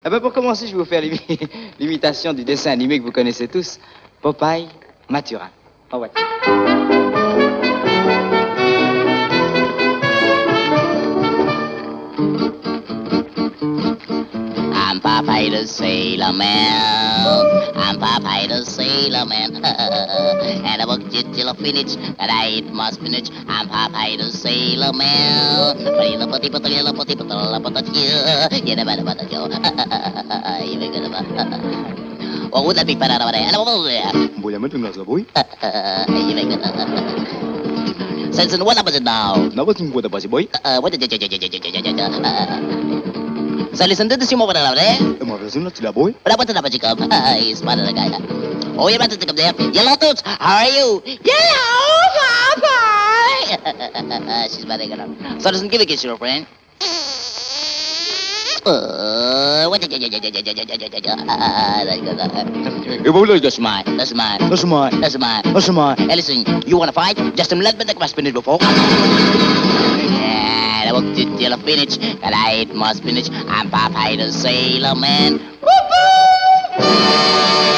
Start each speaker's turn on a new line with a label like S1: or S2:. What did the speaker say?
S1: Ah ben pour commencer, je vais vous faire l'imitation du dessin animé que vous connaissez tous, Popeye Mathurin. En voiture. I'm Popeye the Sailor Man. I'm Popeye the Sailor Man. And I work till I finish, and I eat my spinach. I'm Popeye the Sailor Man. Oh, would that be better over there?
S2: Voy a meter una zaboy.
S1: Sense what was it now?
S2: Na ba ting buat apa sih boy?
S1: What did So listen to this, you over there.
S2: Emang resin lah tidak boy?
S1: What about the Jacob? He's part of the guy. Oh, you're about to take up there. Yellow Toots, how are you? Yellow Popeye! She's about to get up. So listen, give a kiss, your friend. What did That's mine. That's mine.
S2: That's mine.
S1: That's mine.
S2: That's mine.
S1: Hey, listen, you want to fight? Just a little bit like my spinach before. Yeah, I worked it till I finish, and I ate my spinach. I'm Popeye the Sailor Man. Whoop-whoop!